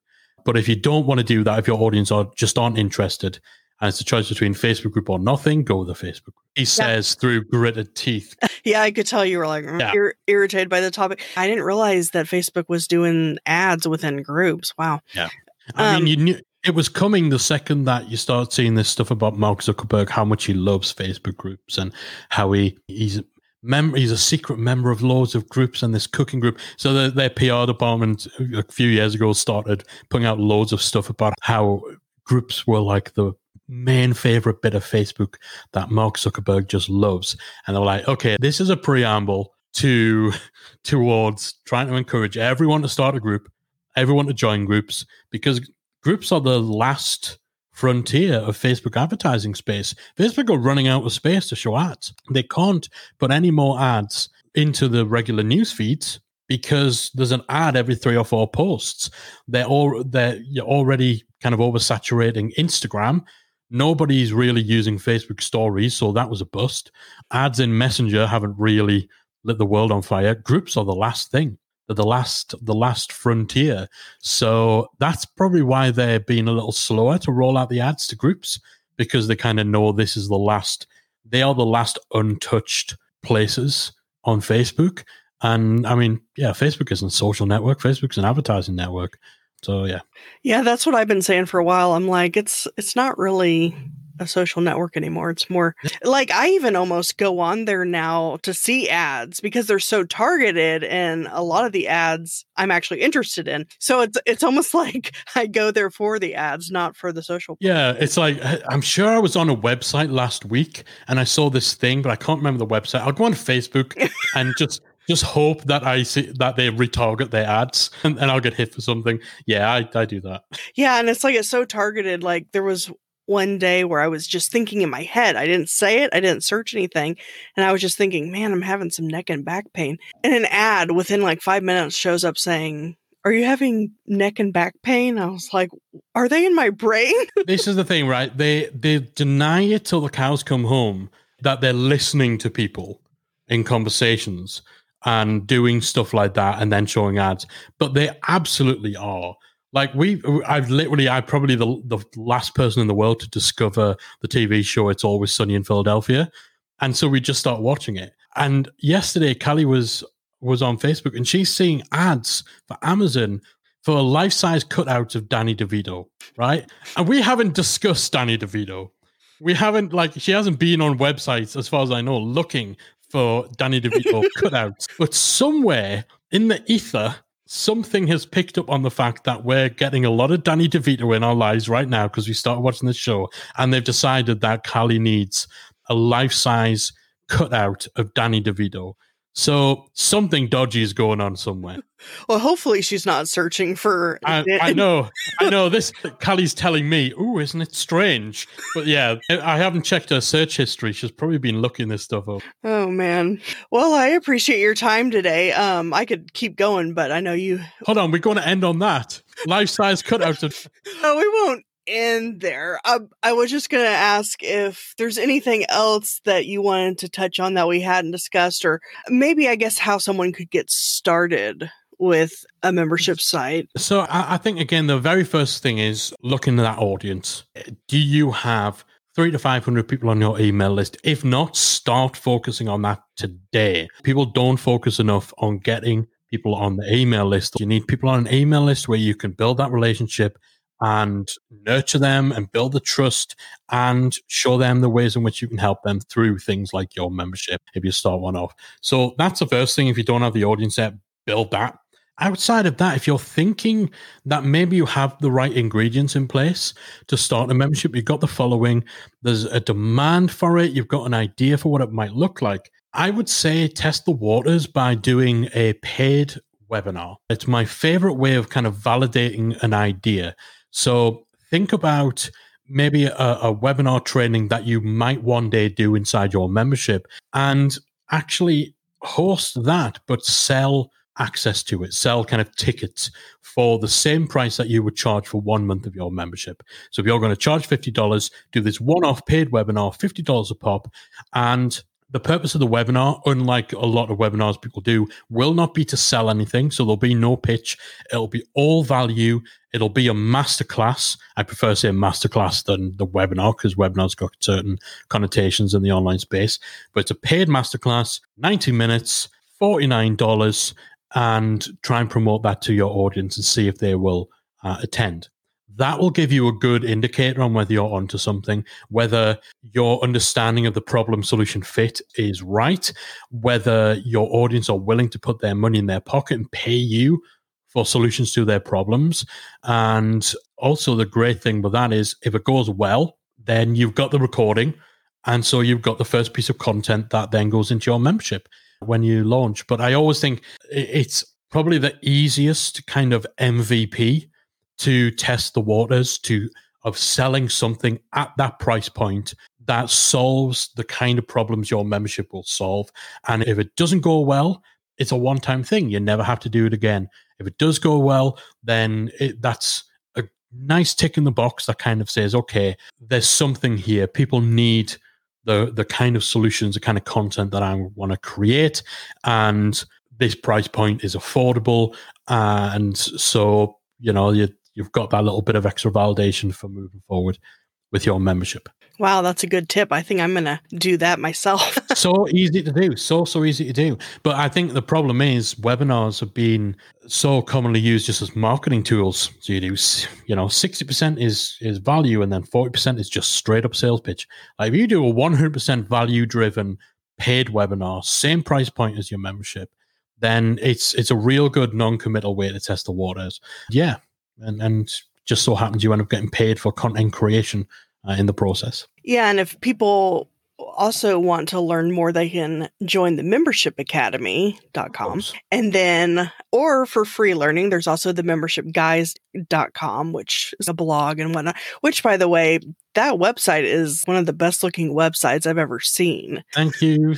But if you don't want to do that, if your audience aren't interested, and it's a choice between Facebook group or nothing, go with the Facebook group. He says through gritted teeth. Yeah, I could tell you were like irritated by the topic. I didn't realize that Facebook was doing ads within groups. Wow. Yeah. I mean, you knew it was coming the second that you start seeing this stuff about Mark Zuckerberg, how much he loves Facebook groups and how he's a secret member of loads of groups and this cooking group. So their PR department a few years ago started putting out loads of stuff about how groups were like the main favorite bit of Facebook that Mark Zuckerberg just loves. And they're like, okay, this is a preamble towards trying to encourage everyone to start a group, everyone to join groups, because groups are the last frontier of Facebook advertising space. Facebook are running out of space to show ads. They can't put any more ads into the regular news feeds because there's an ad every 3 or 4 posts. You're already kind of oversaturating Instagram. Nobody's really using Facebook stories, so that was a bust. Ads in Messenger haven't really lit the world on fire. Groups are the last thing. They're the last frontier. So that's probably why they're being a little slower to roll out the ads to groups, because they kind of know this is they are the last untouched places on Facebook. And I mean, yeah, Facebook isn't a social network. Facebook's an advertising network. So yeah. Yeah, that's what I've been saying for a while. I'm like, it's not really a social network anymore. It's more like I even almost go on there now to see ads because they're so targeted, and a lot of the ads I'm actually interested in. So it's almost like I go there for the ads, not for the social. Yeah, it's like I'm sure I was on a website last week and I saw this thing, but I can't remember the website. I'll go on Facebook and just hope that I see that they retarget their ads and I'll get hit for something. Yeah, I do that. Yeah, and it's like it's so targeted. Like there was one day where I was just thinking in my head. I didn't say it. I didn't search anything. And I was just thinking, man, I'm having some neck and back pain. And an ad within like 5 minutes shows up saying, are you having neck and back pain? I was like, are they in my brain? This is the thing, right? They deny it till the cows come home that they're listening to people in conversations and doing stuff like that and then showing ads. But they absolutely are. Like I'm probably the last person in the world to discover the TV show It's Always Sunny in Philadelphia. And so we just start watching it. And yesterday, Callie was on Facebook and she's seeing ads for Amazon for life-size cutouts of Danny DeVito, right? And we haven't discussed Danny DeVito. She hasn't been on websites, as far as I know, looking for Danny DeVito cutouts. But somewhere in the ether, something has picked up on the fact that we're getting a lot of Danny DeVito in our lives right now because we started watching this show, and they've decided that Callie needs a life-size cutout of Danny DeVito. So something dodgy is going on somewhere. Well, hopefully she's not searching for... I know. This Callie's telling me, ooh, isn't it strange? But yeah, I haven't checked her search history. She's probably been looking this stuff up. Oh, man. Well, I appreciate your time today. I could keep going, but I know you... Hold on, we're going to end on that. Life-size cutouts of... No, we won't end there. I was just going to ask if there's anything else that you wanted to touch on that we hadn't discussed, or maybe, I guess, how someone could get started with a membership site. So I think, again, the very first thing is looking at that audience. Do you have 300 to 500 people on your email list? If not, start focusing on that today. People don't focus enough on getting people on the email list. You need people on an email list where you can build that relationship and nurture them and build the trust and show them the ways in which you can help them through things like your membership if you start one off. So that's the first thing. If you don't have the audience yet, build that. Outside of that, if you're thinking that maybe you have the right ingredients in place to start a membership, you've got the following, there's a demand for it, you've got an idea for what it might look like, I would say test the waters by doing a paid webinar. It's my favorite way of kind of validating an idea. So think about maybe a webinar training that you might one day do inside your membership and actually host that, but sell access to it, sell kind of tickets for the same price that you would charge for 1 month of your membership. So if you're going to charge $50, do this one-off paid webinar, $50 a pop, and The purpose of the webinar, unlike a lot of webinars people do, will not be to sell anything. So there'll be no pitch. It'll be all value. It'll be a masterclass. I prefer saying masterclass than the webinar because webinars got certain connotations in the online space. But it's a paid masterclass, 90 minutes, $49, and try and promote that to your audience and see if they will attend. That will give you a good indicator on whether you're onto something, whether your understanding of the problem solution fit is right, whether your audience are willing to put their money in their pocket and pay you for solutions to their problems. And also the great thing with that is if it goes well, then you've got the recording. And so you've got the first piece of content that then goes into your membership when you launch. But I always think it's probably the easiest kind of MVP to test the waters of selling something at that price point that solves the kind of problems your membership will solve. And if it doesn't go well, it's a one-time thing. You never have to do it again. If it does go well, then that's a nice tick in the box that kind of says, okay, there's something here. People need the kind of solutions, the kind of content that I want to create. And this price point is affordable. And so, you've got that little bit of extra validation for moving forward with your membership. Wow, that's a good tip. I think I'm going to do that myself. So easy to do. So easy to do. But I think the problem is webinars have been so commonly used just as marketing tools. So you do, 60% is value and then 40% is just straight up sales pitch. Like if you do a 100% value driven paid webinar, same price point as your membership, then it's a real good non-committal way to test the waters. Yeah. And just so happens you end up getting paid for content creation in the process. Yeah, and if people also want to learn more, they can join the membershipacademy.com. And then, or for free learning, there's also the membershipguys.com, which is a blog and whatnot, which, by the way, that website is one of the best looking websites I've ever seen. Thank you.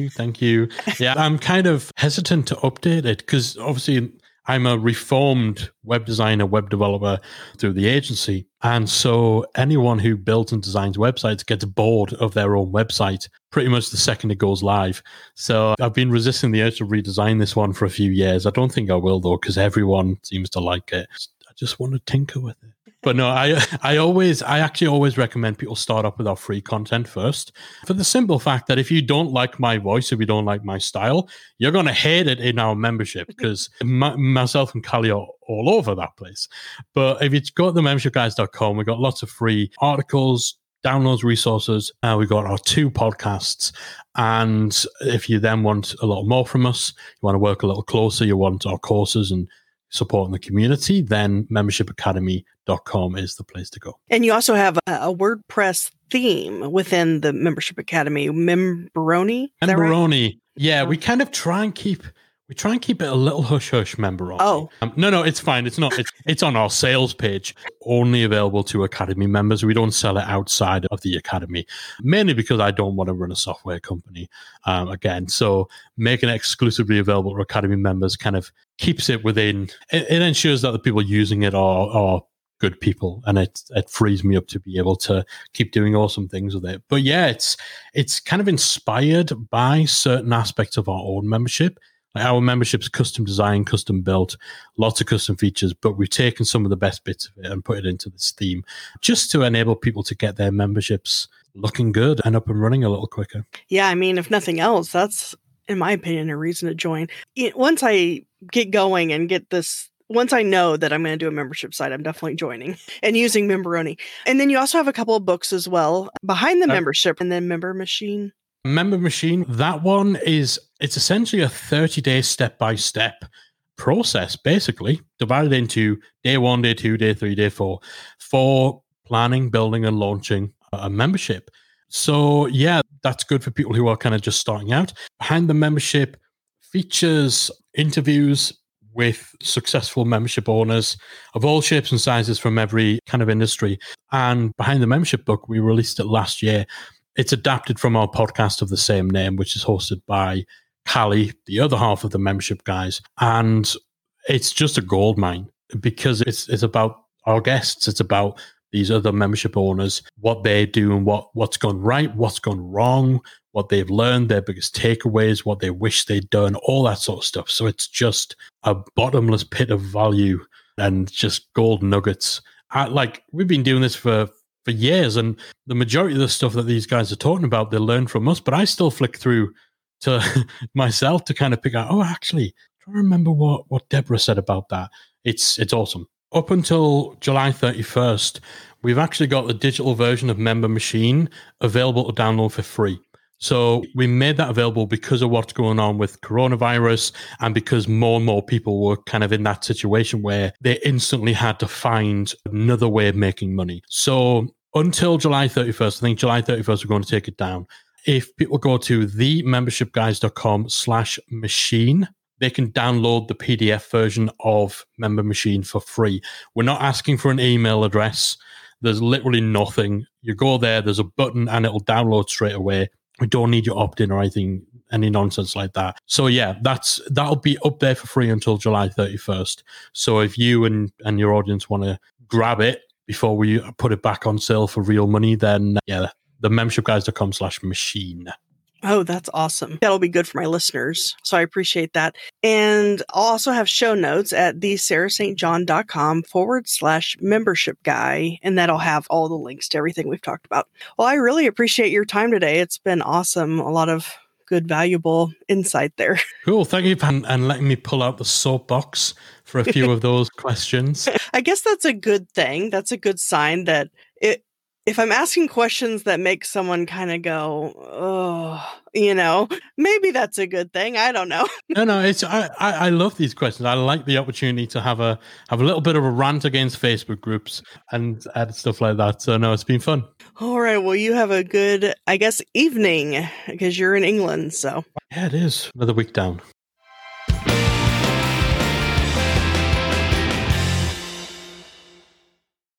Yeah, I'm kind of hesitant to update it because obviously I'm a reformed web designer, web developer through the agency. And so anyone who builds and designs websites gets bored of their own website pretty much the second it goes live. So I've been resisting the urge to redesign this one for a few years. I don't think I will, though, because everyone seems to like it. I just want to tinker with it. But no, I actually always recommend people start off with our free content first for the simple fact that if you don't like my voice, if you don't like my style, you're going to hate it in our membership because myself and Callie are all over that place. But if you go to themembershipguys.com, we've got lots of free articles, downloads, resources. We've got our 2 podcasts. And if you then want a lot more from us, you want to work a little closer, you want our courses and supporting the community, then membershipacademy.com is the place to go. And you also have a WordPress theme within the Membership Academy, Memberoni. Memberoni. Right? Yeah, we kind of try and keep it a little hush-hush, Memberoni. Oh. No, it's fine. It's not. It's on our sales page, only available to Academy members. We don't sell it outside of the Academy, mainly because I don't want to run a software company again. So making it exclusively available to Academy members kind of keeps it within. It ensures that the people using it are good people, and it frees me up to be able to keep doing awesome things with it. But yeah, it's kind of inspired by certain aspects of our own membership. Like our membership's custom designed, custom built, lots of custom features, but we've taken some of the best bits of it and put it into this theme just to enable people to get their memberships looking good and up and running a little quicker. Yeah, I mean, if nothing else, that's, in my opinion, a reason to join. Once I get going and get this, once I know that I'm going to do a membership site, I'm definitely joining and using Memberoni. And then you also have a couple of books as well behind the membership, and then Member Machine. Member Machine, that one it's essentially a 30-day step-by-step process, basically, divided into day 1, day 2, day 3, day 4, for planning, building, and launching a membership. So yeah, that's good for people who are kind of just starting out. Behind the membership features interviews with successful membership owners of all shapes and sizes from every kind of industry. And Behind the Membership book, we released it last year. It's adapted from our podcast of the same name, which is hosted by Callie, the other half of the Membership Guys. And it's just a goldmine because it's about our guests. It's about these other membership owners, what they do and what's gone right, what's gone wrong, what they've learned, their biggest takeaways, what they wish they'd done, all that sort of stuff. So it's just a bottomless pit of value and just gold nuggets. We've been doing this for years, and the majority of the stuff that these guys are talking about, they learn from us, but I still flick through to myself to kind of pick out, actually, try to remember what Deborah said about that. It's awesome. Up until July 31st, we've actually got the digital version of Member Machine available to download for free. So we made that available because of what's going on with coronavirus, and because more and more people were kind of in that situation where they instantly had to find another way of making money. So until July 31st, I think July 31st, we're going to take it down. If people go to themembershipguys.com/machine, they can download the PDF version of Member Machine for free. We're not asking for an email address. There's literally nothing. You go there, there's a button, and it'll download straight away. We don't need your opt-in or anything, any nonsense like that. So yeah, that'll be up there for free until July 31st. So if you and your audience want to grab it before we put it back on sale for real money, then yeah, the membershipguys.com/machine. Oh, that's awesome. That'll be good for my listeners. So I appreciate that. And I'll also have show notes at thesarahstjohn.com/membership guy. And that'll have all the links to everything we've talked about. Well, I really appreciate your time today. It's been awesome. A lot of good, valuable insight there. Cool. Thank you, Pan, and letting me pull out the soapbox for a few of those questions. I guess that's a good thing. That's a good sign that if I'm asking questions that make someone kind of go, oh, maybe that's a good thing. I don't know. No, I love these questions. I like the opportunity to have a little bit of a rant against Facebook groups and stuff like that. So no, it's been fun. All right. Well, you have a good, I guess, evening because you're in England. So yeah, it is another week down.